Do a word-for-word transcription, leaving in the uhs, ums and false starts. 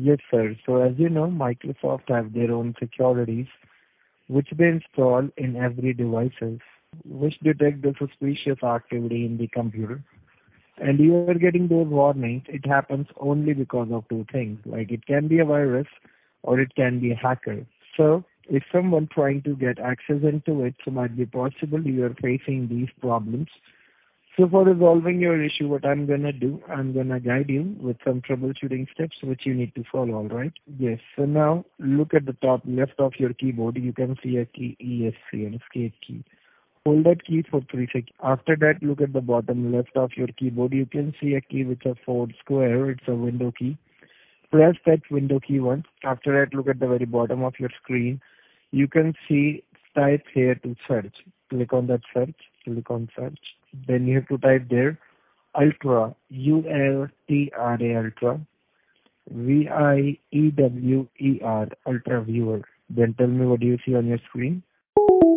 Yes, sir. So as you know, Microsoft have their own securities which they install in every devices, which detect the suspicious activity in the computer. And you are getting those warnings. It happens only because of two things. Like it can be a virus or it can be a hacker. So if someone trying to get access into it, so might be possible you are facing these problems. So for resolving your issue, what I'm gonna do, I'm gonna guide you with some troubleshooting steps which you need to follow, alright? Yes, so now look at the top left of your keyboard, you can see a key E S C, an escape key. Hold that key for three seconds. After that, look at the bottom left of your keyboard, you can see a key with a four square, it's a window key. Press that window key once. After that, look at the very bottom of your screen. You can see type here to search. Click on that search. Click on search. Then you have to type there Ultra, U L T R A Ultra, V I E W E R, Ultra Viewer. Then tell me what do you see on your screen.